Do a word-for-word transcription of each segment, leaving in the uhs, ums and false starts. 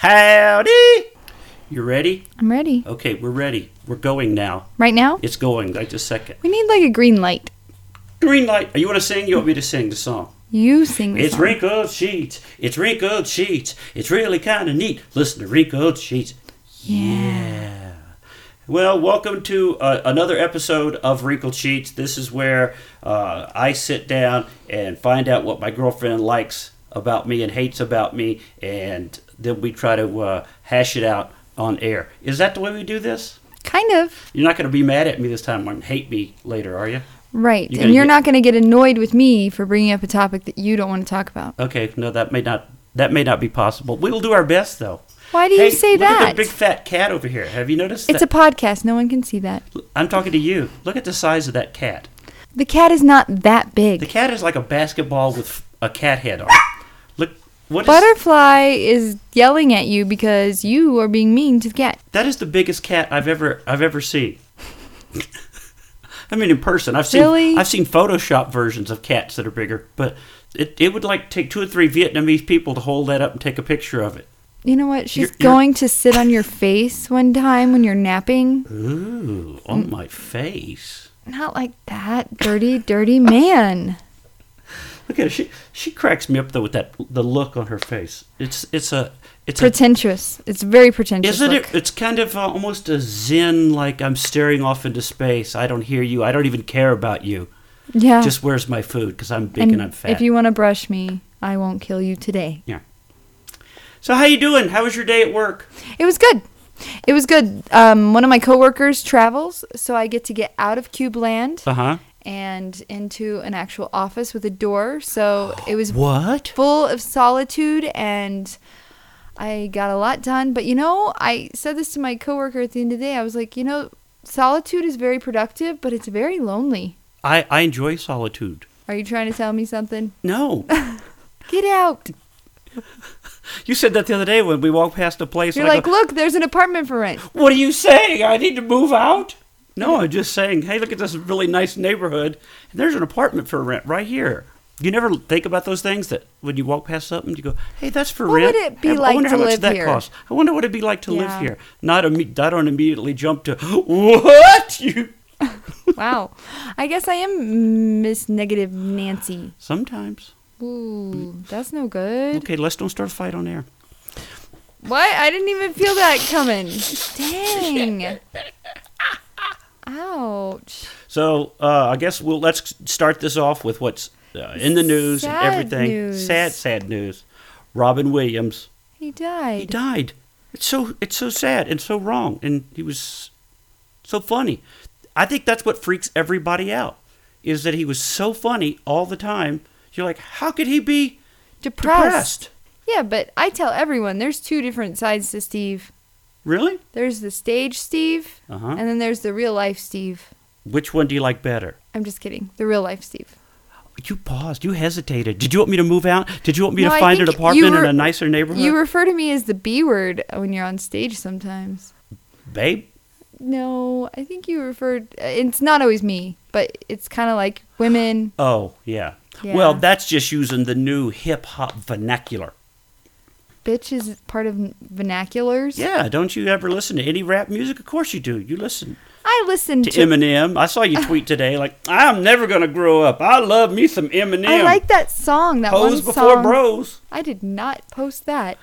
Howdy! You ready? I'm ready. Okay, we're ready. We're going now. Right now? It's going, like just a second. We need like a green light. Green light. You want to sing? You want me to sing the song? You sing the It's song. wrinkled sheets. It's wrinkled sheets. It's really kind of neat. Listen to wrinkled sheets. Yeah. Well, welcome to uh, another episode of Wrinkled Sheets. This is where uh, I sit down and find out what my girlfriend likes about me and hates about me, and then we try to uh, hash it out on air. Is that the way we do this? Kind of. You're not going to be mad at me this time and hate me later, are you? Right. You're and gonna you're get- not going to get annoyed with me for bringing up a topic that you don't want to talk about. Okay, no, that may not that may not be possible. We'll do our best, though. Why do Hey, you say look that? at the big fat cat over here. Have you noticed It's that? a podcast. No one can see that. I'm talking to you. Look at the size of that cat. The cat is not that big. The cat is like a basketball with a cat head on. Look, what is Butterfly is yelling at you because you are being mean to the cat. that? Is the biggest cat I've ever I've ever seen. I mean, in person, I've seen Really? I've seen Photoshop versions of cats that are bigger, but it it would like take two or three Vietnamese people to hold that up and take a picture of it. You know what? She's You're- you're- going to sit on your face one time when you're napping. Ooh, on my face. Not like that, dirty, dirty man. Look at her. She she cracks me up though with that the look on her face. It's it's a it's a Pretentious. It's very pretentious. isn't look. it? It's kind of uh, almost a zen, like I'm staring off into space. I don't hear you. I don't even care about you. Yeah. Just where's my food? Because I'm big and, and I'm fat. if you want to brush me, I won't kill you today. So how you doing? How was your day at work? It was good. It was good. Um, one of my coworkers travels, so I get to get out of Cube Land Uh huh. and into an actual office with a door. So it was What? full of solitude, and I got a lot done. But you know, I said this to my coworker at the end of the day. I was like, you know, solitude is very productive, but it's very lonely. I I enjoy solitude. Are you trying to tell me something? No, Get out. you said that the other day when we walked past a place. You're and I like, go, look, there's an apartment for rent. what are you saying? I need to move out? No, I'm just saying, hey, look at this really nice neighborhood. And there's an apartment for rent right here. You never think about those things that when you walk past something, you go, hey, that's for What rent. would it be I like wonder to how much live that here? costs. I wonder what it'd be like to live Yeah. here. Not imme- I don't immediately jump to, what? You? Wow. I guess I am Miss Negative Nancy. Sometimes. Ooh, that's no good. Okay, let's don't start a fight on air. What? I didn't even feel that coming. Dang. Ouch. So uh, I guess we'll let's start this off with what's uh, in the news Sad and everything. news. Sad, sad news. Robin Williams. He died. He died. It's so it's so sad and so wrong, and he was so funny. I think that's what freaks everybody out, is that he was so funny all the time. You're like, how could he be Depressed. depressed? Yeah, but I tell everyone there's two different sides to Steve. Really? There's the stage Steve, Uh-huh. and then there's the real life Steve. Which one do you like better? I'm just kidding. The real life Steve. You paused. You hesitated. Did you want me to move out? Did you want me No, to I find an think apartment you in were- a nicer neighborhood? You refer to me as the B word when you're on stage sometimes. Babe? No, I think you referred. It's not always me, but it's kind of like women. Oh, yeah. Yeah. Well, that's just using the new hip-hop vernacular. Bitch is part of vernaculars. Yeah, don't you ever listen to any rap music? Of course you do. You listen I listen to to. Eminem. I saw you tweet today, like, I'm never going to grow up. I love me some Eminem. I like that song. That Pose one before song. bros. I did not post that.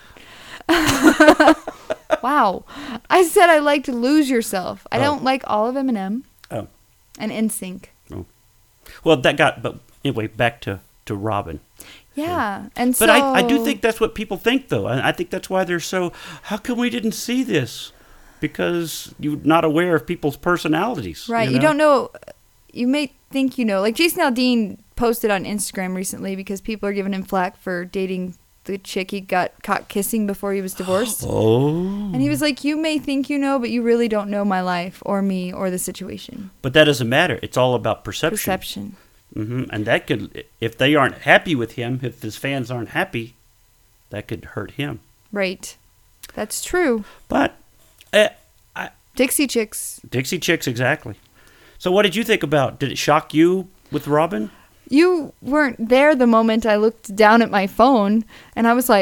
Wow. I said I liked Lose Yourself. I Oh. don't like all of Eminem Oh, and N Sync. well, that got, but anyway, back to, to Robin. Yeah, and so. But I, I do think that's what people think, though. I, I think that's why they're so, how come we didn't see this? Because you're not aware of people's personalities. Right. You, know? don't know. You may think you know. Like Jason Aldean posted on Instagram recently because people are giving him flack for dating the chick he got caught kissing before he was divorced. Oh. And he was like, you may think you know, but you really don't know my life or me or the situation. But that doesn't matter. It's all about perception. Perception. hmm And that could, if they aren't happy with him, if his fans aren't happy, that could hurt him. Right. That's true. But, uh, I, Dixie Chicks. Dixie Chicks, exactly. So what did you think about? Did it shock you with Robin? You weren't there the moment I looked down at my phone and I was like,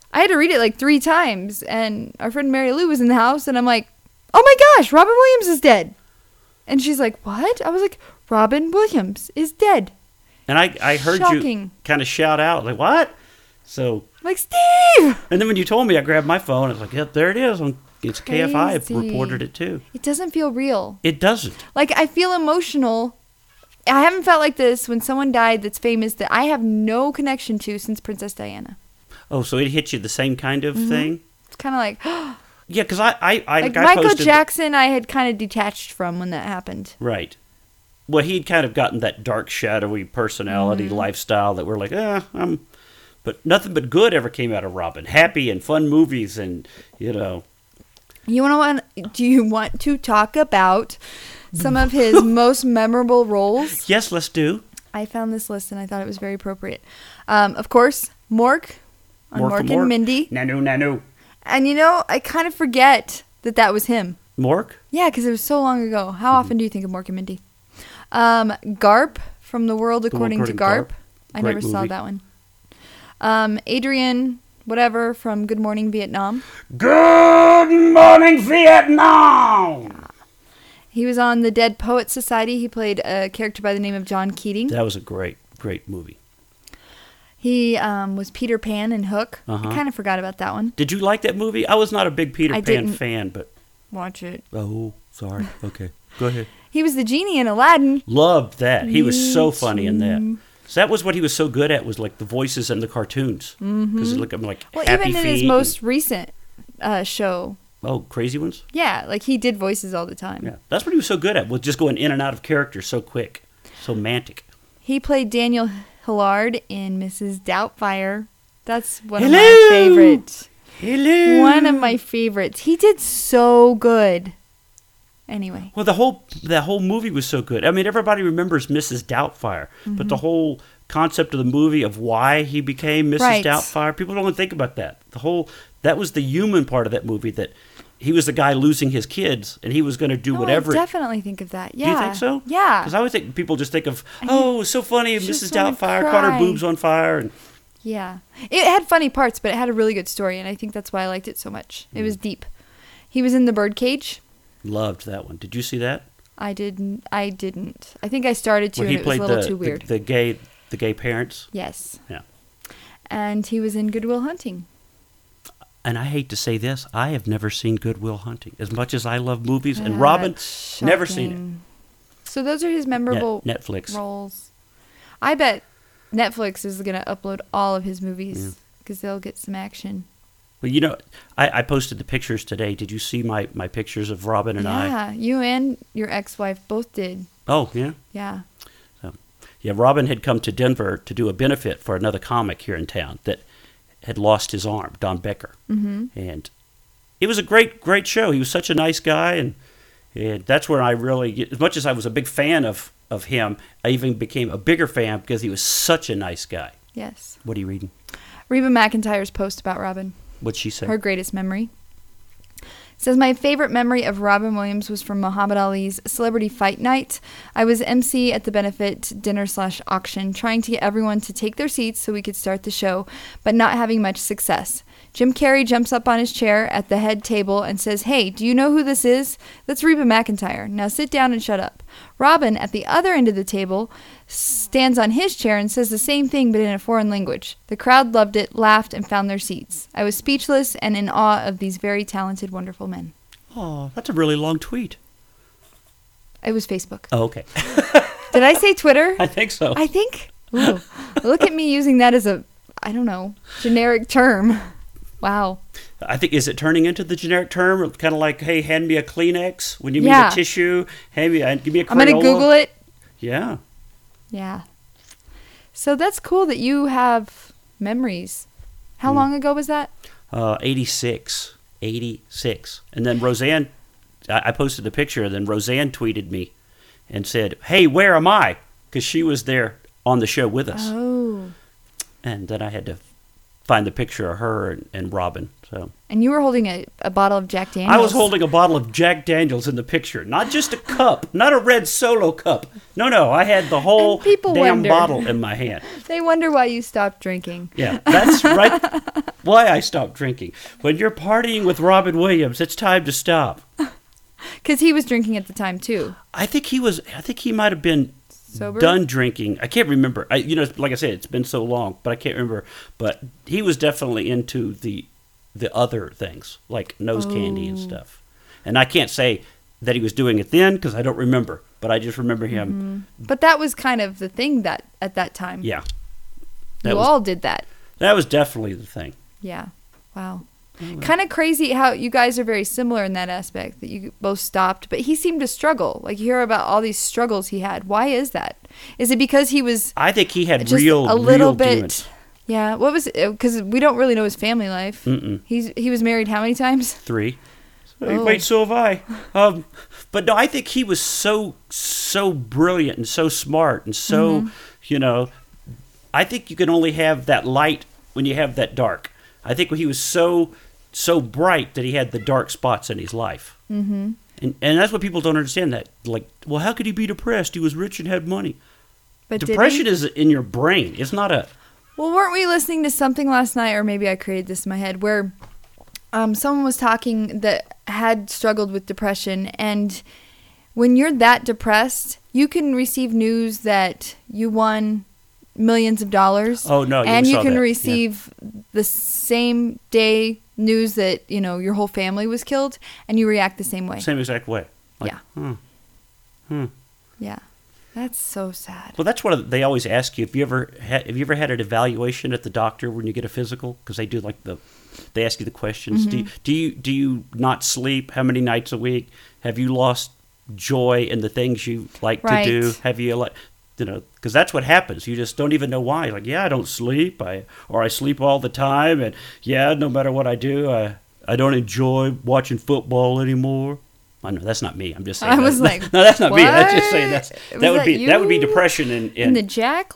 I had to read it like three times, and our friend Mary Lou was in the house, and I'm like, oh my gosh, Robin Williams is dead. And she's like, what? I was like, Robin Williams is dead. And I, I heard Shocking. you kind of shout out, like, what? So, I'm like, Steve! and then when you told me, I grabbed my phone. I was like, yep, there it is. It's K F I Crazy. reported it too. It doesn't feel real. It doesn't. Like, I feel emotional. I haven't felt like this when someone died that's famous that I have no connection to since Princess Diana. Oh, so it hit you the same kind of Mm-hmm. thing? It's kind of like, Yeah, because I, I, I, like I Michael posted Jackson, I had kind of detached from when that happened. Right. Well, he'd kind of gotten that dark, shadowy personality, Mm-hmm. lifestyle that we're like, eh, I'm. But nothing but good ever came out of Robin. Happy and fun movies, and you know. You want to? Do you want to talk about some of his most memorable roles? Yes, let's do. I found this list and I thought it was very appropriate. Um, of course, Mork on Mork Mork, for and Mork. Mindy. Nanu, Nanu. And you know, I kind of forget that that was him. Mork? Yeah, because it was so long ago. How often do you think of Mork and Mindy? Um, Garp from The World According, According to Garp. to Garp. I Great never saw movie. that one. Um, Adrian, whatever, from Good Morning Vietnam. Good morning, Vietnam! He was on The Dead Poets Society. He played a character by the name of John Keating. That was a great, great movie. He um, was Peter Pan in Hook. Uh-huh. I kind of forgot about that one. Did you like that movie? I was not a big Peter I Pan didn't. fan, but. Watch it. Oh, sorry. Okay. Go ahead. He was the genie in Aladdin. Loved that. He was Me so funny in that. too. So that was what he was so good at, was like the voices and the cartoons. Because look, I'm like Mm-hmm. Well, Happy even in Feet his and- most recent uh, show. oh, Crazy Ones. Yeah, like he did voices all the time. Yeah, that's what he was so good at. Was just going in and out of character so quick, so mantic. He played Daniel Hillard in Missus Doubtfire. That's one Hello! of my favorites. Hello. One of my favorites. He did so good. Anyway. Well, the whole the whole movie was so good. I mean, everybody remembers Missus Doubtfire, Mm-hmm. but the whole concept of the movie of why he became Missus Right. Doubtfire, people don't think about that. The whole that was the human part of that movie, that he was the guy losing his kids, and he was going to do No, whatever. I definitely think of that. Yeah. Do you think so? Yeah. Because I always think people just think of, oh, it was so funny, just Missus wanna Doubtfire caught her cry. boobs on fire, and Yeah. It had funny parts, but it had a really good story, and I think that's why I liked it so much. It Mm. was deep. He was in The Birdcage. loved that one. Did you see that? I didn't. I didn't. I think I started to, Where and he it was a played little the, too the weird. the gay the gay parents. Yes. Yeah. And he was in Good Will Hunting. And I hate to say this, I have never seen Good Will Hunting. As much as I love movies, and That's Robin, never seen it. shocking. So those are his memorable Net- Netflix. roles. I bet Netflix is going to upload all of his Yeah. movies because they'll get some action. Well, you know, I, I posted the pictures today. Did you see my, my pictures of Robin and I? Yeah, you and your ex-wife both did. Oh, yeah. Yeah. Yeah, Robin had come to Denver to do a benefit for another comic here in town that had lost his arm, Don Becker. Mm-hmm. And it was a great, great show. He was such a nice guy, and and that's where I really, as much as I was a big fan of, of him, I even became a bigger fan because he was such a nice guy. Yes. What are you reading? Reba McEntire's post about Robin. What'd she say? Her greatest memory. Says, my favorite memory of Robin Williams was from Muhammad Ali's Celebrity Fight Night. I was M C at the benefit dinner slash auction, trying to get everyone to take their seats so we could start the show, but not having much success. Jim Carrey jumps up on his chair at the head table and says, hey, do you know who this is? That's Reba McEntire. Now sit down and shut up. Robin, at the other end of the table, stands on his chair and says the same thing but in a foreign language. The crowd loved it, laughed, and found their seats. I was speechless and in awe of these very talented, wonderful men. Oh, that's a really long tweet. It was Facebook. Oh, okay. Did I say Twitter? I think so. I think. Ooh, look at me using that as a, I don't know, generic term. Wow. I think, is it turning into the generic term? Kind of like, hey, hand me a Kleenex when you Yeah. need a tissue. Hand me, a- give me a Crayola. I'm going to Google it. Yeah. Yeah. So that's cool that you have memories. How Mm. long ago was that? Uh, eighty-six. eighty-six. And then Roseanne, I, I posted a picture, and then Roseanne tweeted me and said, hey, where am I? Because she was there on the show with us. Oh. And then I had to find the picture of her and, and Robin. So. And you were holding a, a bottle of Jack Daniels. I was holding a bottle of Jack Daniels in the picture. Not just a cup. Not a red Solo cup. No, no. I had the whole And people damn wonder. bottle in my hand. They wonder why you stopped drinking. Yeah, that's right. Why I stopped drinking. When you're partying with Robin Williams, it's time to stop. Because he was drinking at the time, too. I think he was. I think he might have been Sober? done drinking. I can't remember. I, you know, like I said, it's been so long, but I can't remember. But he was definitely into the the other things, like nose candy and Oh. stuff. And I can't say that he was doing it then because I don't remember. But I just remember him. But that was kind of the thing that at that time. Yeah, You that was all did that. that was definitely the thing. Yeah. Wow. Kind of crazy how you guys are very similar in that aspect, that you both stopped, but he seemed to struggle. Like, you hear about all these struggles he had. Why is that? Is it because he was I think he had just real, a little real bit? demons. Yeah. What was it? Because we don't really know his family life. Mm-mm. He's he was married how many times? Three. Oh. Wait, so have I. Um, but no, I think he was so so brilliant and so smart and so, Mm-hmm. you know, I think you can only have that light when you have that dark. I think he was so so bright that he had the dark spots in his life. Mm-hmm. And and that's what people don't understand. That like, well, how could he be depressed? He was rich and had money. But did Depression he? is in your brain. It's not a. Well, weren't we listening to something last night, or maybe I created this in my head, where um, someone was talking that had struggled with depression, and when you're that depressed, you can receive news that you won millions of dollars. Oh, no, you and you saw can that, yeah. receive the same day news that, you know, your whole family was killed, and you react the same way. Same exact way. Like, Yeah. hmm, hmm. Yeah, that's so sad. Well, that's what they always ask you. Have you ever had, have you ever had an evaluation at the doctor when you get a physical? Because they do like the, they ask you the questions. Do you, Mm-hmm. do you do you not sleep? How many nights a week? Have you lost joy in the things you like Right. to do? Have you like, you know? Because that's what happens. You just don't even know why. Like, yeah, I don't sleep. I or I sleep all the time, and yeah, no matter what I do, I I don't enjoy watching football anymore. I know that's not me. I'm just saying. I that. was like, no, that's not me. That's just saying that's what? that Was would that be that would be you? depression and, In and the Jack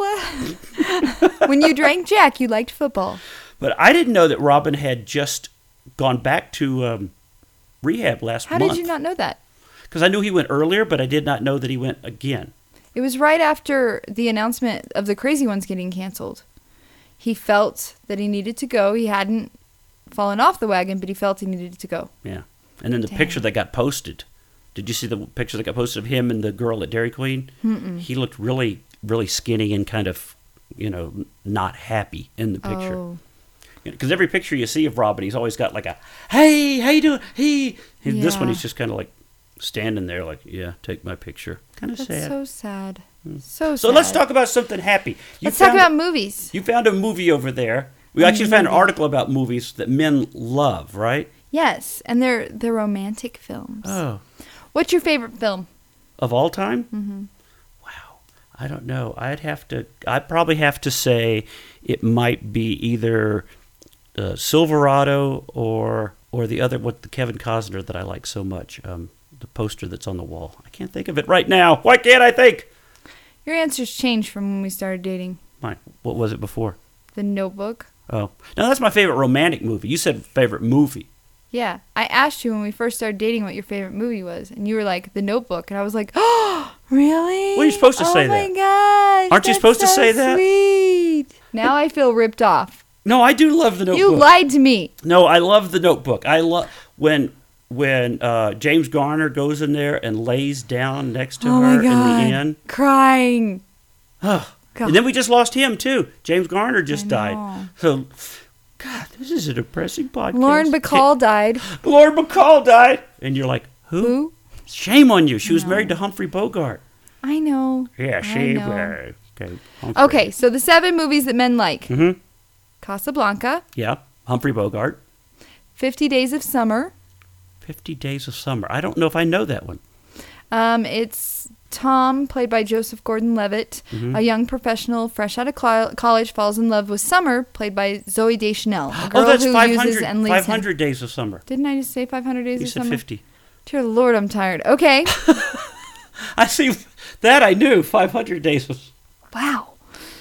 lab? When you drank Jack, you liked football. But I didn't know that Robin had just gone back to um, rehab last How month. did you not know that? Because I knew he went earlier, but I did not know that he went again. It was right after the announcement of the Crazy Ones getting canceled. He felt that he needed to go. He hadn't fallen off the wagon, but he felt he needed to go. Yeah. And then the Dang. picture that got posted. Did you see the picture that got posted of him and the girl at Dairy Queen? Mm-mm. He looked really, really skinny and kind of, you know, n- not happy in the picture. Oh. Because every picture you see of Robin, he's always got like a, hey, how you doing? Hey. And This one, Yeah. he's just kind of like standing there like, yeah, take my picture. Kind of That's sad. so sad. So sad. So let's talk about something happy. You Let's talk found- about movies. You found a movie over there. We actually found an article about movies that men love, right? Yes, and they're they're romantic films. Oh. What's your favorite film? Of all time? Mm-hmm. Wow. I don't know. I'd have to, I'd probably have to say it might be either uh, Silverado or or the other, what the Kevin Costner that I like so much, um, the poster that's on the wall. I can't think of it right now. Why can't I think? Your answers changed from when we started dating. Fine. What was it before? The Notebook. Oh. No, that's my favorite romantic movie. You said favorite movie. Yeah, I asked you when we first started dating what your favorite movie was, and you were like, The Notebook, and I was like, oh, really? Well, you're supposed to say Oh that. my gosh. Aren't you that's supposed to so say that? Sweet. Now I feel ripped off. No, I do love the Notebook. You lied to me. No, I love the Notebook. I love when when uh, James Garner goes in there and lays down next to Oh her my god. in the end. Crying. Oh. God. And then we just lost him too. James Garner just I died. know. So, God, this is a depressing podcast. Lauren Bacall died. Lauren Bacall died, and you're like, who? Who? Shame on you. She was No. married to Humphrey Bogart. I know. Yeah, I she. know. Uh, okay. Humphrey. Okay, so the seven movies that men like. Mhm. Casablanca, Yeah, Humphrey Bogart. Fifty Days of Summer. Fifty Days of Summer. I don't know if I know that one. Um, it's Tom, played by Joseph Gordon-Levitt, Mm-hmm. a young professional fresh out of cl- college, falls in love with Summer, played by Zoe Deschanel, a girl Oh, that's who five uses hundred. and leaves Five him. hundred Days of Summer. Didn't I just say five hundred Days You of said Summer? fifty. Dear Lord, I'm tired. Okay. I see that I knew five hundred Days of Wow.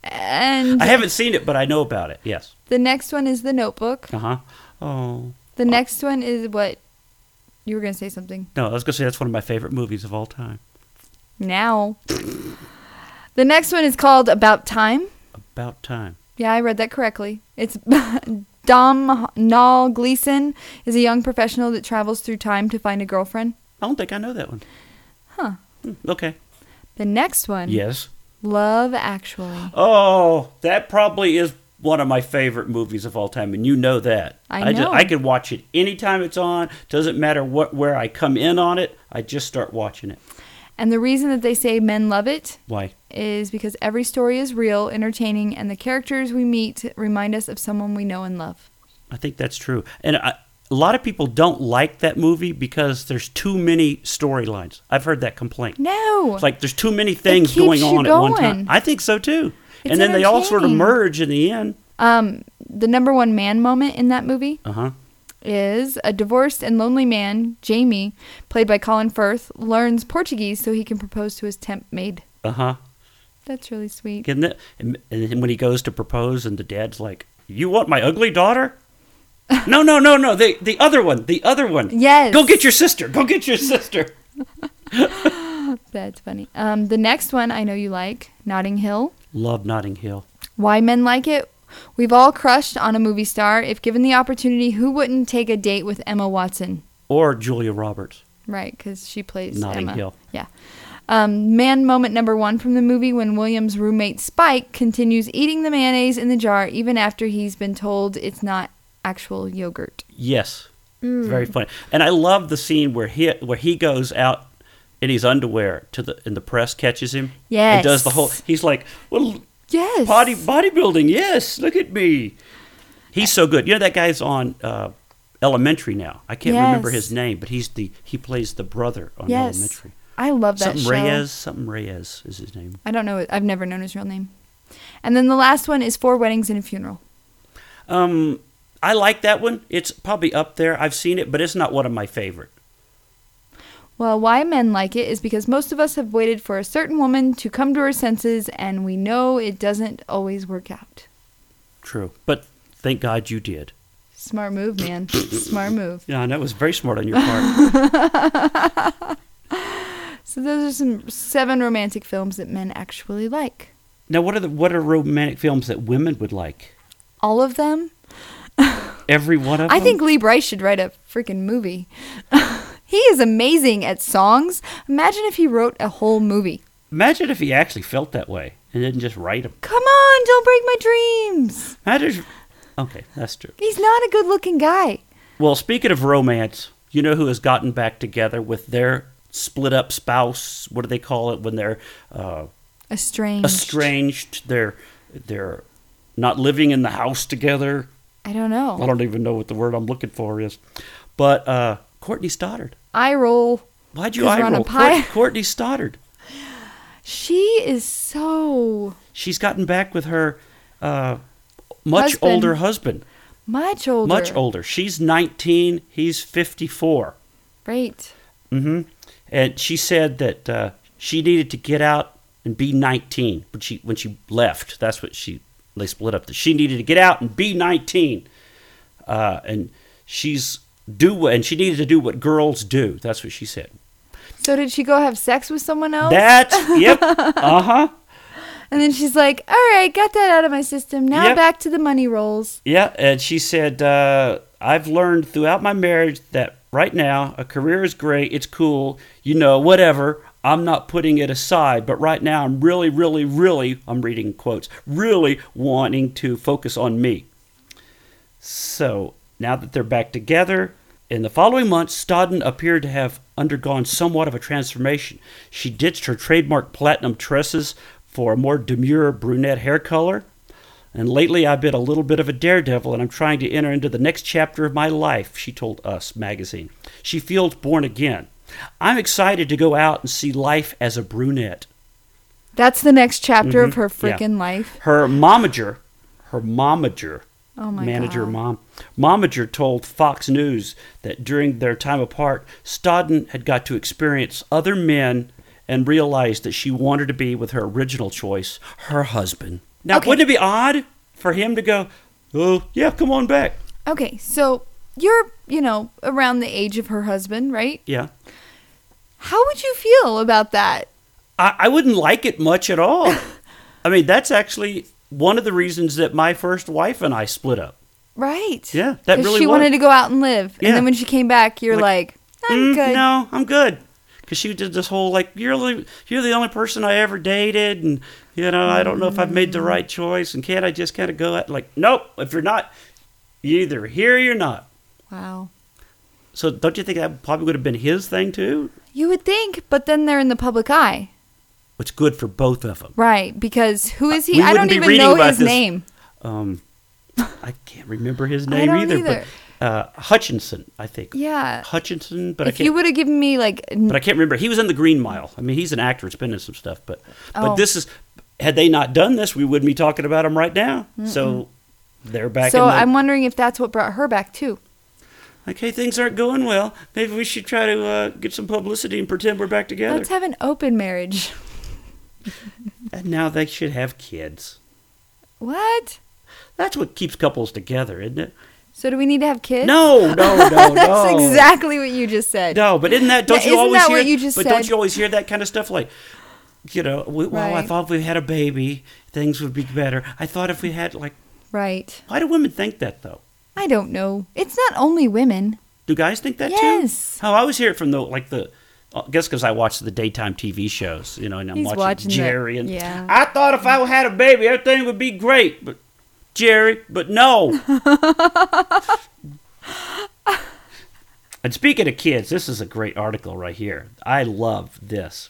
And I haven't seen it, but I know about it. Yes. the next one is The Notebook. Uh huh. Oh. The next one is what? You were going to say something. No, I was going to say that's one of my favorite movies of all time. Now. The next one is called About Time. About Time. Yeah, I read that correctly. It's Dom Nall Gleeson is a young professional that travels through time to find a girlfriend. I don't think I know that one. Huh. Hmm, okay. The next one. Yes. Love Actually. Oh, that probably is one of my favorite movies of all time, and you know that. I know. Just, I can watch it anytime it's on. Doesn't matter what where I come in on it. I just start watching it. And the reason that they say men love it Why? is because every story is real, entertaining, and the characters we meet remind us of someone we know and love. I think that's true. And I, a lot of people don't like that movie because there's too many storylines. I've heard that complaint. No. It's like there's too many things keeps going you on at one going. time. I think so too. It's and then they all sort of entertaining. merge in the end. Um, the number one man moment in that movie Uh huh. is a divorced and lonely man, Jamie, played by Colin Firth, learns Portuguese so he can propose to his temp maid. Uh huh. That's really sweet. Isn't it? And, and when he goes to propose, and the dad's like, "You want my ugly daughter?" no, no, no, no. The the other one. The other one. Yes. Go get your sister. Go get your sister. That's funny. Um, the next one I know you like, Notting Hill. Love Notting Hill. Why men like it? We've all crushed on a movie star. If given the opportunity, who wouldn't take a date with Emma Watson? Or Julia Roberts. Right, because she plays Notting Emma. Hill. Yeah. Um, man moment number one from the movie when William's roommate Spike continues eating the mayonnaise in the jar even after he's been told it's not actual yogurt. Yes. Very funny. And I love the scene where he where he goes out in his underwear to the and the press catches him. Yes. And does the whole he's like, well, Yes. body bodybuilding, yes, look at me. He's so good. You know that guy's on uh, Elementary now. I can't Yes. remember his name, but he's the he plays the brother on Yes. Elementary. I love that Something show. Reyes, something Reyes is his name. I don't know. it- I've never known his real name. And then the last one is Four Weddings and a Funeral. Um, I like that one. It's probably up there. I've seen it, but it's not one of my favorite. Well, why men like it is because most of us have waited for a certain woman to come to her senses, and we know it doesn't always work out. True, but thank God you did. Smart move, man. Smart move. Yeah, that was very smart on your part. So those are some seven romantic films that men actually like. Now, what are the what are romantic films that women would like? All of them? Every one of I them? think Lee Bryce should write a freaking movie. He is amazing at songs. Imagine if he wrote a whole movie. Imagine if he actually felt that way and didn't just write them. Come on, don't break my dreams. Imagine if- okay, that's true. He's not a good-looking guy. Well, speaking of romance, you know who has gotten back together with their split-up spouse? What do they call it when they're uh, Estranged. estranged? They're they're not living in the house together. I don't know. I don't even know what the word I'm looking for is. But uh, Courtney Stoddard. I roll. Why'd you 'Cause eye we're on a roll? pie- Court- Courtney Stoddard. She is so She's gotten back with her uh, much Husband. older husband. much older. Much older. She's nineteen. He's fifty-four. Right. hmm And she said that uh, she needed to get out and be nineteen. But she, when she left, that's what she they split up. She needed to get out and be nineteen, uh, and she's do and she needed to do what girls do. That's what she said. So did she go have sex with someone else? That's yep. Uh huh. And then she's like, all right, got that out of my system. Now Yep. back to the money rolls. Yeah, and she said, uh, I've learned throughout my marriage that right now a career is great, it's cool, you know, whatever. I'm not putting it aside, but right now I'm really, really, really, I'm reading quotes, really wanting to focus on me. So now that they're back together, in the following months, Stodden appeared to have undergone somewhat of a transformation. She ditched her trademark platinum tresses for a more demure brunette hair color. And lately I've been a little bit of a daredevil and I'm trying to enter into the next chapter of my life, she told Us magazine. She feels born again. I'm excited to go out and see life as a brunette. That's the next chapter of Mhm, her yeah. freaking life. Her momager, her momager, Oh my manager God. mom, momager told Fox News that during their time apart, Stodden had got to experience other men and realized that she wanted to be with her original choice, her husband. Now, Okay. wouldn't it be odd for him to go, oh, yeah, come on back? Okay, so you're, you know, around the age of her husband, right? Yeah. How would you feel about that? I, I wouldn't like it much at all. I mean, that's actually one of the reasons that my first wife and I split up. Right. Yeah, that 'Cause really she was. wanted to go out and live. Yeah. And then when she came back, you're like, Like, I'm "Mm, good. No, I'm good. Because she did this whole, like, you're the, you're the only person I ever dated, and, you know, I don't know if I've made the right choice, and can't I just kind of go at, like, nope, if you're not, you're either here or you're not. Wow. So don't you think that probably would have been his thing, too? You would think, but then they're in the public eye. It's good for both of them. Right, because who is he? We I don't wouldn't be even reading know about his this- name. Um, I can't remember his I name don't either, either. but uh, Hutchinson, I think. Yeah. Hutchinson, but I If can't. you would have given me like n- But I can't remember. He was in the Green Mile. I mean, he's an actor. It's been in some stuff. But but Oh. this is, had they not done this, we wouldn't be talking about him right now. So they're back so in the, I'm wondering if that's what brought her back too. okay, things aren't going well. Maybe we should try to uh, get some publicity and pretend we're back together. Let's have an open marriage. And now they should have kids. What? That's what keeps couples together, isn't it? So do we need to have kids? No, no, no, no. That's exactly what you just said. No, but isn't that, don't Yeah, you isn't always that hear, what you just but said? don't you always hear that kind of stuff like, you know, we, well, I Right. thought if we had a baby, things would be better. I thought if we had, like, Right. why do women think that, though? I don't know. It's not only women. Do guys think that Yes. too? Oh, I always hear it from the, like the, I guess because I watch the daytime T V shows, you know, and I'm He's watching, watching the- Jerry. and yeah. I thought if I had a baby, everything would be great. But, Jerry, but no. And speaking of kids, this is a great article right here. I love this.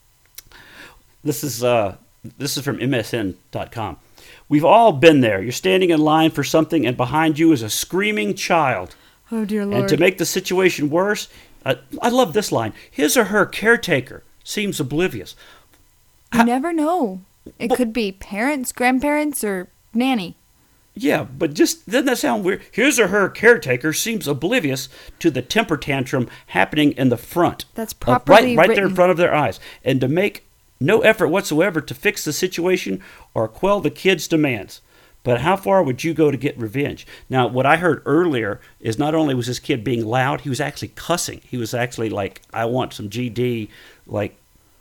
This is uh, this is from M S N dot com. We've all been there. You're standing in line for something, and behind you is a screaming child. Oh dear Lord. And to make the situation worse, uh, I love this line. His or her caretaker seems oblivious. you never know. It Well- could be parents, grandparents, or nanny. Yeah, but just doesn't that sound weird? His or her caretaker seems oblivious to the temper tantrum happening in the front. That's Uh, properly right, right there in written. front of their eyes, and to make no effort whatsoever to fix the situation or quell the kid's demands. But how far would you go to get revenge? Now, what I heard earlier is not only was this kid being loud, he was actually cussing. He was actually like, "I want some G D, like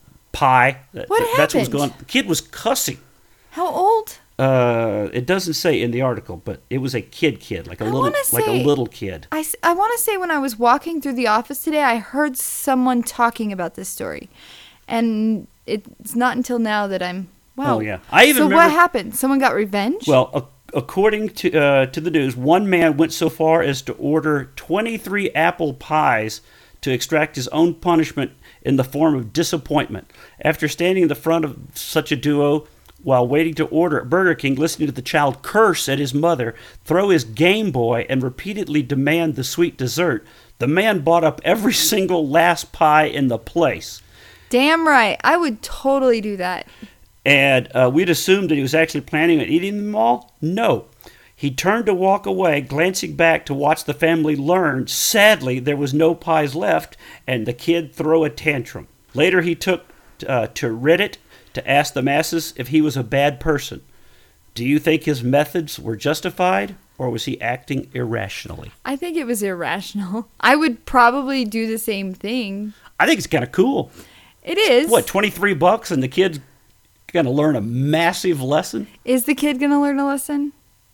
pie." That- What That's what was happened? going on. The kid was cussing. How old? Uh, it doesn't say in the article, but it was a kid, kid, like a I little, wanna like a say- little kid. I, s- I want to say when I was walking through the office today, I heard someone talking about this story. And it's not until now that I'm, wow. Oh, yeah. I even so remember- what happened? Someone got revenge? Well, a- according to uh, to the news, one man went so far as to order twenty-three apple pies to extract his own punishment in the form of disappointment. After standing in the front of such a duo while waiting to order at Burger King, listening to the child curse at his mother, throw his Game Boy, and repeatedly demand the sweet dessert, the man bought up every single last pie in the place. Damn right. I would totally do that. And uh, we'd assumed that he was actually planning on eating them all. No. He turned to walk away, glancing back to watch the family learn. Sadly, there was no pies left, and the kid throw a tantrum. Later, he took uh, to Reddit to ask the masses if he was a bad person. Do you think his methods were justified, or was he acting irrationally? I think it was irrational. I would probably do the same thing. I think it's kind of cool. It is. What, twenty-three bucks, and the kid's going to learn a massive lesson? Is the kid going to learn a lesson?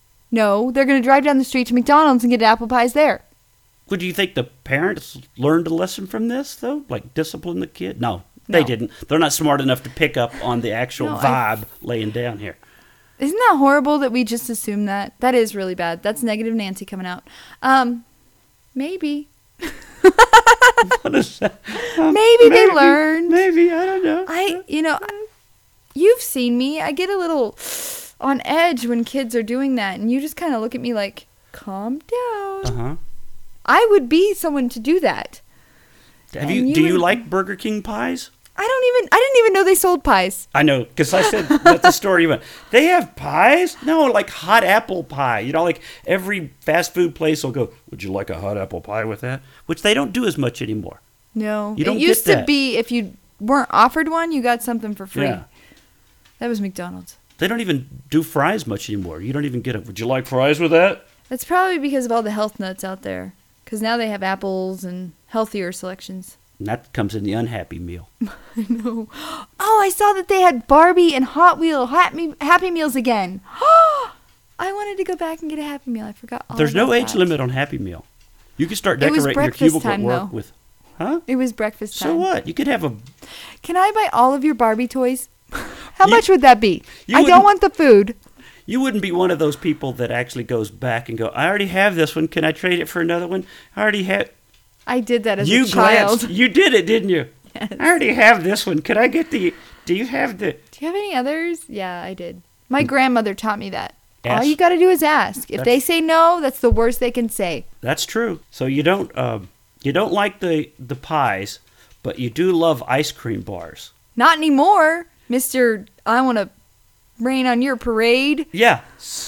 No, they're going to drive down the street to McDonald's and get apple pies there. Would you think the parents learned a lesson from this, though? Like discipline the kid? No, they No. didn't. They're not smart enough to pick up on the actual No, I- vibe laying down here. Isn't that horrible that we just assume that? That is really bad. That's negative Nancy coming out. Um, maybe. What is that? Maybe they learned. Maybe, I don't know. I, you know, you've seen me. I get a little on edge when kids are doing that, and you just kind of look at me like, calm down. Uh-huh. I would be someone to do that. Have And you, you do you would- like Burger King pies? I don't even, I didn't even know they sold pies. I know, because I said that's the story you went. They have pies? No, like hot apple pie. You know, like every fast food place will go, would you like a hot apple pie with that? Which they don't do as much anymore. No. You don't it used get to that. be if you weren't offered one, you got something for free. Yeah. That was McDonald's. They don't even do fries much anymore. You don't even get a, would you like fries with that? That's probably because of all the health nuts out there. Because now they have apples and healthier selections. And that comes in the unhappy meal. I know. Oh, I saw that they had Barbie and Hot Wheel Happy, happy Meals again. I wanted to go back and get a Happy Meal. I forgot all There's no about age that. limit on Happy Meal. You can start It was decorating your breakfast cubicle time, at work though. with, huh? It was breakfast time. So what? You could have a, Can I buy all of your Barbie toys? How You- much would that be? you I wouldn't- don't want the food. you wouldn't be one of those people that actually goes back and go, I already have this one. Can I trade it for another one? I already have. I did that as You a child. glanced. You did it, didn't you? Yes. I already have this one. Can I get the, do you have the, Do you have any others? Yeah, I did. My grandmother taught me that. All Ask. you got to do is ask. If That's- they say no, that's the worst they can say. that's true. So you don't, um, you don't like the, the pies, but you do love ice cream bars. Not anymore, Mister I want to rain on your parade. Yeah.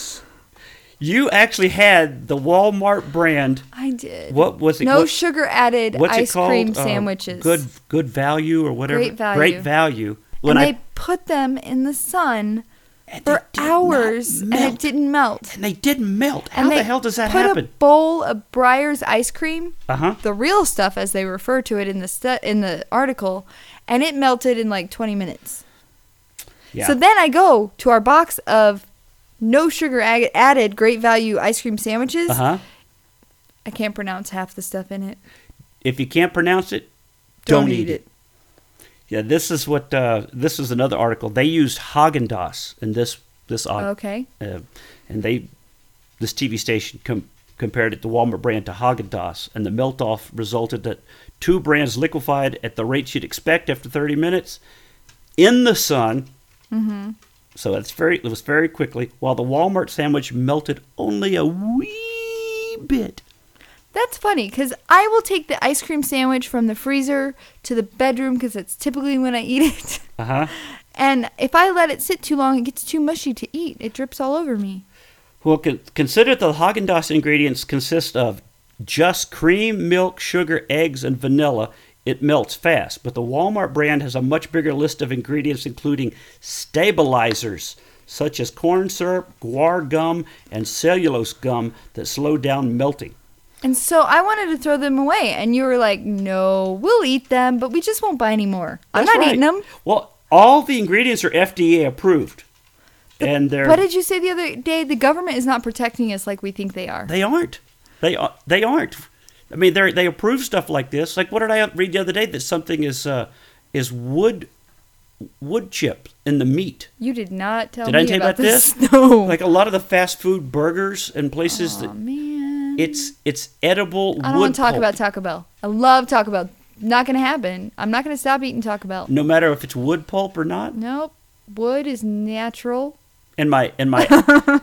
You actually had the Walmart brand. I did. What was it? No what, sugar added what's ice it called? cream Uh, sandwiches. good, good value or whatever. Great value. Great value. When and I they put them in the sun and they for did not hours and melt. it didn't melt. And they didn't melt. How And the they hell does that put happen? a bowl of Breyer's ice cream, Uh huh. the real stuff as they refer to it in the stu- in the article, and it melted in like twenty minutes. Yeah. So then I go to our box of no sugar ag- added great value ice cream sandwiches. Uh huh. I can't pronounce half the stuff in it. If you can't pronounce it, don't, eat it. Yeah, this is what uh, this is another article. They used Haagen-Dazs in this this uh, Okay. uh, and they this T V station com- compared it the Walmart brand to Haagen-Dazs, and the melt off resulted that two brands liquefied at the rates you'd expect after thirty minutes in the sun. Mm-hmm. So it's very it was very quickly, while the Walmart sandwich melted only a wee bit. That's funny because I will take the ice cream sandwich from the freezer to the bedroom because that's typically when I eat it. Uh huh. And if I let it sit too long, it gets too mushy to eat. It drips all over me. Well, con- consider the Haagen-Dazs ingredients consist of just cream, milk, sugar, eggs, and vanilla. It melts fast, but the Walmart brand has a much bigger list of ingredients, including stabilizers such as corn syrup, guar gum, and cellulose gum that slow down melting. And so I wanted to throw them away, and you were like, "No, we'll eat them, but we just won't buy any more. I'm That's not right. eating them." Well, all the ingredients are F D A approved, and they're What did you say the other day? The government is not protecting us like we think they are. they aren't. They are. They aren't. I mean, they they approve stuff like this. Like, what did I read the other day? That something is uh, is wood wood chip in the meat. You did not tell Did me I tell you about this. this? No. Like a lot of the fast food burgers and places Oh that man. it's it's edible I don't wood want to talk pulp. about Taco Bell. I love Taco Bell. Not gonna happen. I'm not gonna stop eating Taco Bell. No matter if it's wood pulp or not. Nope. Wood is natural. In my in my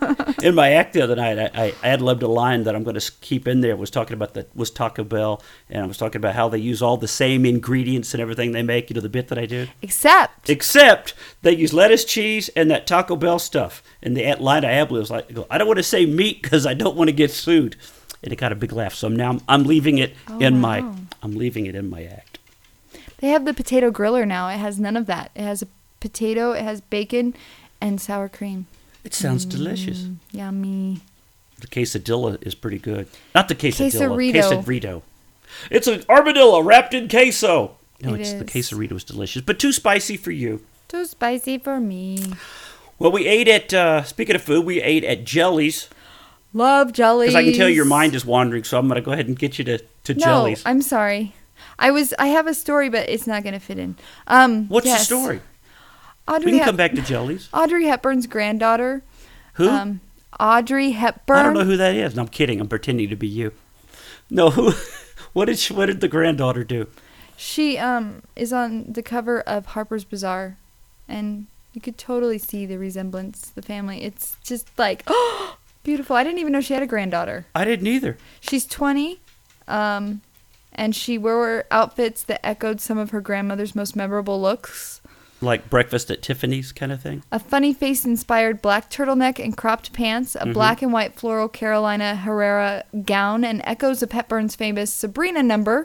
in my act the other night, I, I ad libbed a line that I'm going to keep in there. Was talking about the was Taco Bell, and I was talking about how they use all the same ingredients and everything they make. You know the bit that I did. Except Except they use lettuce, cheese, and that Taco Bell stuff. And the ad- line I had was like, I go, I don't want to say meat because I don't want to get sued. And it got a big laugh. So now I'm, I'm leaving it Oh, in my wow. I'm leaving it in my act. they have the potato griller now. It has none of that. It has a potato, it has bacon, and sour cream. It sounds delicious. Mm, yummy. The quesadilla is pretty good. Not the quesadilla. Quesarito. Quesarito. It's an armadillo wrapped in queso. No, It it's the is. quesarito is delicious, but too spicy for you. Too spicy for me. Well, we ate at, uh, speaking of food, we ate at Jellies. Love jellies. Because I can tell your mind is wandering, so I'm going to go ahead and get you to, to No, Jellies. I'm sorry. I was. I have a story, but it's not going to fit in. Um, What's yes. the story? Audrey We can Hep- come back to Jellies. Audrey Hepburn's granddaughter. Who? Um, Audrey Hepburn. I don't know who that is. No, I'm kidding. I'm pretending to be you. No, who? What did she, what did the granddaughter do? She um is on the cover of Harper's Bazaar, and you could totally see the resemblance. The family. It's just like oh, beautiful. I didn't even know she had a granddaughter. I didn't either. She's twenty, um, and she wore outfits that echoed some of her grandmother's most memorable looks. Like breakfast at Tiffany's kind of thing. A funny face-inspired black turtleneck and cropped pants, a Mhm. black and white floral Carolina Herrera gown, and echoes of Hepburn's famous Sabrina number,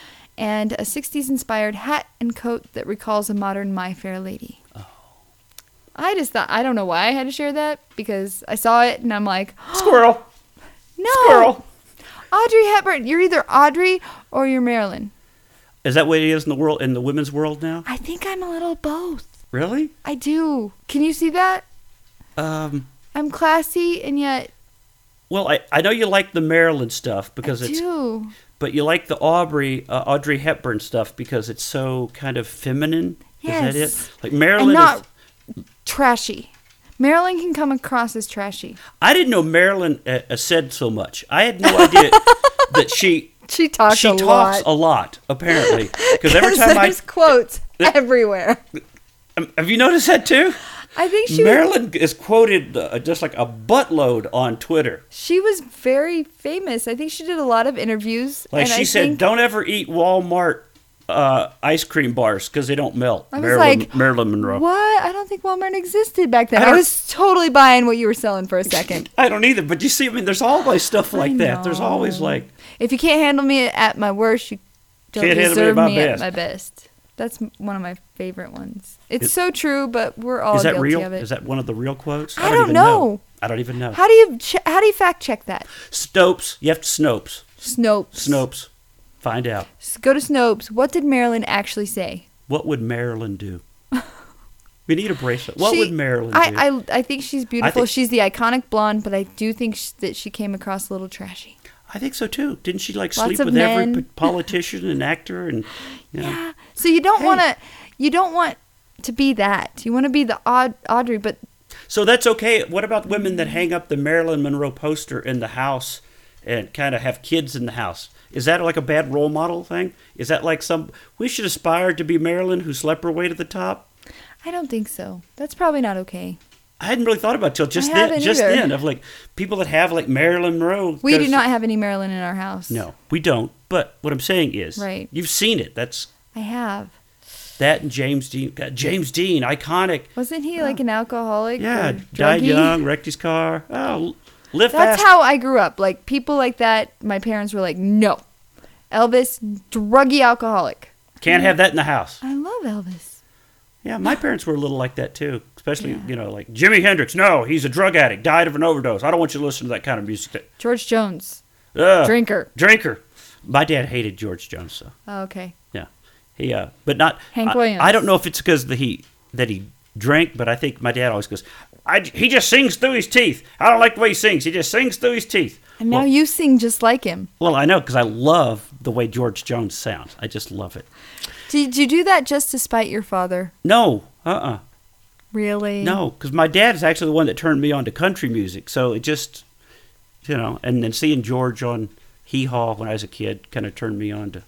and a sixties-inspired hat and coat that recalls a modern My Fair Lady. I just thought, I don't know why I had to share that, because I saw it and I'm like, Squirrel. no. Squirrel. Audrey Hepburn. You're either Audrey or you're Marilyn. Is that what it is in the world, in the women's world now? I think I'm a little both. Really? I do. Can you see that? Um. I'm classy and yet Well, I, I know you like the Marilyn stuff because I it's, do. but you like the Aubrey uh, Audrey Hepburn stuff because it's so kind of feminine. Yes. Is that it? Like Marilyn And not is, trashy. Marilyn can come across as trashy. I didn't know Marilyn uh, uh, said so much. I had no idea that she She talks she a talks lot. a lot apparently because every time I there's quotes everywhere. um, have you noticed that too? I think she was, Marilyn is quoted uh, just like a buttload on Twitter. she was very famous. I think she did a lot of interviews. Like and she I said, think, don't ever eat Walmart uh, ice cream bars because they don't melt. I was Marilyn, like, Marilyn Monroe. What? I don't think Walmart existed back then. I I, don't- was totally buying what you were selling for a second. I don't either, but you see, I mean, there's always stuff like I that. There's know. always like, If you can't handle me at my worst, you don't Can't handle me at deserve my me at best. my best. That's m- one of my favorite ones. It's Is- so true, but we're all is that guilty real? of it. Is that one of the real quotes? I don't even know. I don't even know. How do you ch- how do you fact check that? Snopes. You have to Snopes. Snopes. Snopes. Find out. S- Go to Snopes. What did Marilyn actually say? What would Marilyn do? We need a bracelet. What She- would Marilyn do? I, I I think she's beautiful. think- she's the iconic blonde, but I do think sh- that she came across a little trashy. I think so too. Didn't she like Lots sleep of with every men. p- politician and actor and you know? Yeah. So you don't Hey. want to you don't want to be that. You want to be the odd Audrey, but So that's okay. What about women that hang up the Marilyn Monroe poster in the house and kind of have kids in the house? Is that like a bad role model thing? Is that like some we should aspire to be Marilyn who slept her way to the top? I don't think so. That's probably not okay. I hadn't really thought about it till just I then. haven't Just either. then of like people that have like Marilyn Monroe. We do goes- not have any Marilyn in our house. No, we don't. But what I'm saying is, Right. you've seen it. That's I have. that and James Dean. God, James Dean, iconic. Wasn't he like an alcoholic? Yeah, or died druggie? young, wrecked his car. Oh, live That's fast. how I grew up. Like people like that, my parents were like, "No. Elvis, druggy alcoholic." Can't have that in the house. I love Elvis. Yeah, my parents were a little like that too. Especially, you know, like Jimi Hendrix. No, he's a drug addict. Died of an overdose. I don't want you to listen to that kind of music. That, George Jones, Ugh, drinker. Drinker. My dad hated George Jones, so Oh, okay. yeah, he. Uh, but not Hank I, Williams. I don't know if it's because the he that he drank, but I think my dad always goes, I, he just sings through his teeth. I don't like the way he sings. He just sings through his teeth. And now well, you sing just like him. well, I know because I love the way George Jones sounds. I just love it. Did you do that just to spite your father? No, uh-uh. Really? No, because my dad is actually the one that turned me on to country music. So it just, you know, and then seeing George on Hee Haw when I was a kid kind of turned me on to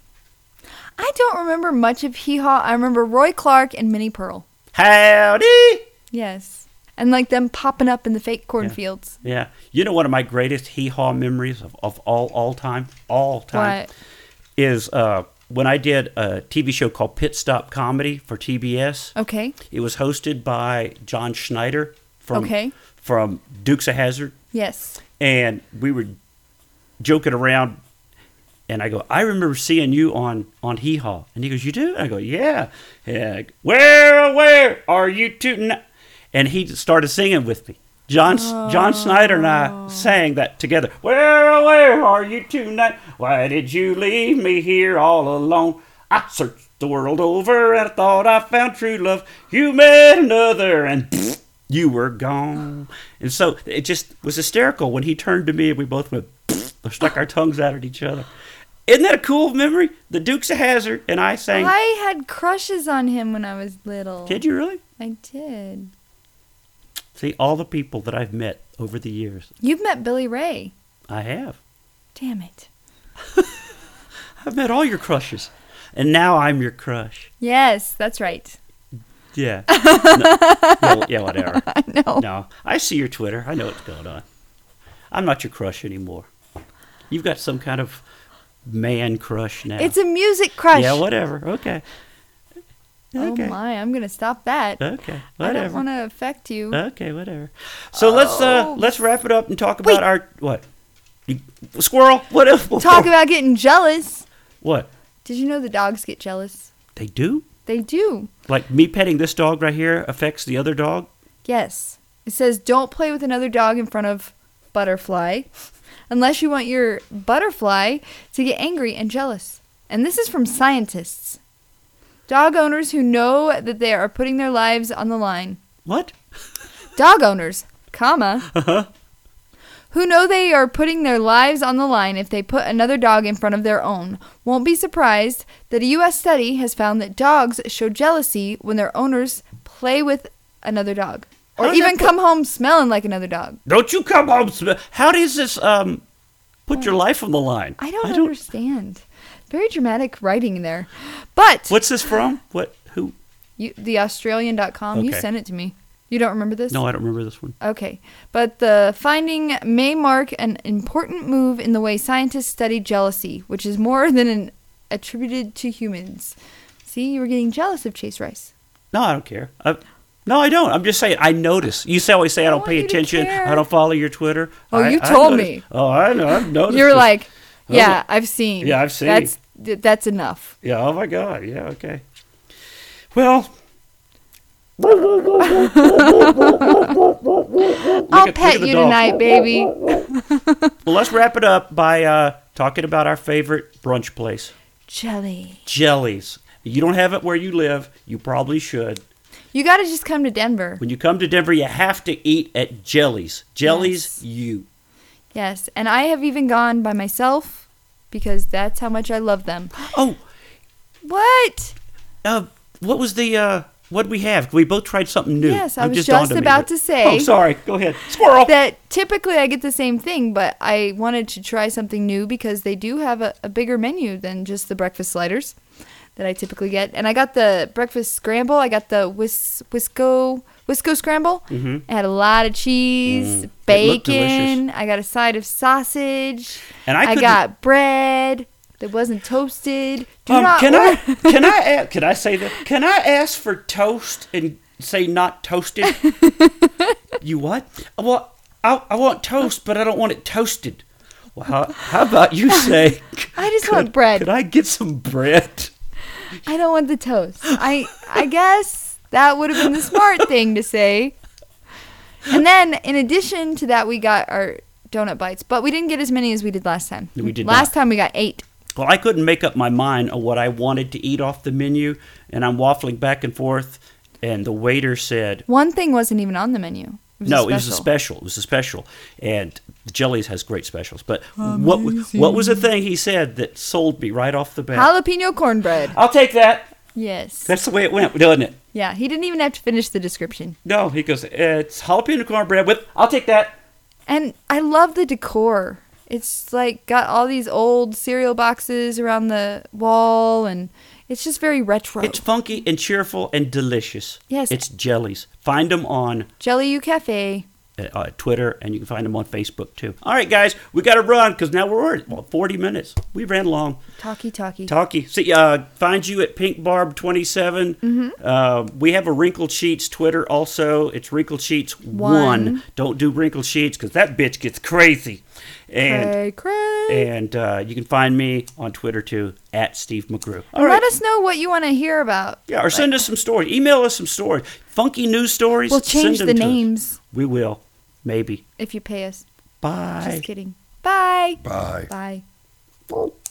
I don't remember much of Hee Haw. I remember Roy Clark and Minnie Pearl. Howdy. Yes. And like them popping up in the fake cornfields. Yeah. You know, one of my greatest Hee Haw memories of, of all, all time, all time, What? is uh, when I did a T V show called Pit Stop Comedy for T B S. Okay. It was hosted by John Schneider from, Okay. from Dukes of Hazzard. Yes. And we were joking around, and I go, I remember seeing you on, on Hee Haw. And he goes, you do? I go, yeah. yeah. Where, where are you tonight? And he started singing with me. John John Snyder and I sang that together. Where, where are you tonight? Why did you leave me here all alone? I searched the world over and I thought I found true love. You met another and pfft, you were gone. And so it just was hysterical when he turned to me and we both went, pfft, stuck our tongues out at each other. Isn't that a cool memory? The Dukes of Hazzard and I sang. I had crushes on him when I was little. Did you really? I did. See, all the people that I've met over the years, You've met Billy Ray. I have. Damn it. I've met all your crushes. And now I'm your crush. Yes, that's right. Yeah. No, yeah, yeah, whatever. I know. No, I see your Twitter. I know what's going on. I'm not your crush anymore. You've got some kind of man crush now. It's a music crush. Yeah, whatever. Okay. Oh Okay. my, I'm gonna stop that. Okay. I don't Whatever. want to affect you. Okay, whatever. So let's uh Oh. let's wrap it up and talk Wait. about our what? You, squirrel? What else? Talk about getting jealous. What? Did you know the dogs get jealous? They do? They do. Like me petting this dog right here affects the other dog? Yes. It says, don't play with another dog in front of butterfly unless you want your butterfly to get angry and jealous. And this is from scientists. Dog owners who know that they are putting their lives on the line. What? Dog owners, comma, Uh-huh. who know they are putting their lives on the line if they put another dog in front of their own, won't be surprised that a U S study has found that dogs show jealousy when their owners play with another dog. Or How does even that put- come home smelling like another dog. Don't you come home. sm- How does this um put your life on the line? I don't, understand. Very dramatic writing there. But What's this from? What? Who? you, the Australian dot com, you Okay. sent it to me. You don't remember this? No, I don't remember this one. Okay, but the finding may mark an important move in the way scientists study jealousy, which is more than an attributed to humans. See, you were getting jealous of Chase Rice. No, I don't care. I, no, I don't. I'm just saying. I notice. You say always say I I don't want pay you to attention. care. I don't follow your Twitter. Oh, I- you I told noticed. me. Oh, I know. I've noticed. You were this. like, yeah, Oh. I've seen. Yeah, I've seen. That's th- that's enough. Yeah. Oh my God. Yeah. Okay. Well. I'll at- pet at the you dog. tonight, baby. Well, let's wrap it up by uh, talking about our favorite brunch place, Jelly. Jellies. You don't have it where you live. You probably should. You got to just come to Denver. When you come to Denver, you have to eat at Jellies. Jellies, Yes. you. Yes, and I have even gone by myself because that's how much I love them. Oh, What? uh, what was the, uh, what did we have? We both tried something new. Yes, I It was dawned just on me about that- to say Oh, sorry. Go ahead. Squirrel. that typically I get the same thing, but I wanted to try something new because they do have a, a bigger menu than just the breakfast sliders that I typically get. And I got the breakfast scramble. I got the Whis- Wisco Wisco scramble. Mhm. It had a lot of cheese, Mm, it looked bacon. I got a side of sausage. And I I, couldn't- got bread that wasn't toasted. Do Um, not can I order- can I a- can I say that? Can I ask for toast and say not toasted? You what? Well, I, I want toast, but I don't want it toasted. Well, how, how about you say? I just could- want bread. Could I get some bread? I don't want the toast. I I guess that would have been the smart thing to say. And then, in addition to that, we got our donut bites, but we didn't get as many as we did last time. We did Last not. time we got eight. Well, I couldn't make up my mind on what I wanted to eat off the menu, and I'm waffling back and forth. And the waiter said, One thing wasn't even on the menu. It was "No, a it was a special. special. It was a special." And Jellies has great specials. But what what was the thing he said that sold me right off the bat? Jalapeno cornbread. I'll take that. Yes. That's the way it went, doesn't it? Yeah, he didn't even have to finish the description. No, he goes, it's jalapeno cornbread with, I'll take that. And I love the decor. It's like got all these old cereal boxes around the wall, and it's just very retro. It's funky and cheerful and delicious. Yes. It's Jellies. Find them on Jelly U Cafe. uh, Twitter, and you can find them on Facebook, too. All right, guys, we got to run because now we're at well, forty minutes. We ran long. Talkie talkie. Talkie. See, uh, find you at Pink Barb twenty-seven. Mm-hmm. Uh, we have a Wrinkled Sheets Twitter also. It's Wrinkled Sheets one. One. Don't do Wrinkled Sheets because that bitch gets crazy. And Cray, cray. and uh, you can find me on Twitter too at Steve McGrew. All And right. let us know what you want to hear about. Yeah, or send us some stories. Email us some stories. Funky news stories. We'll change send the them to us. names We will. Maybe. if you pay us. Bye. Just kidding. Bye. Bye. Bye.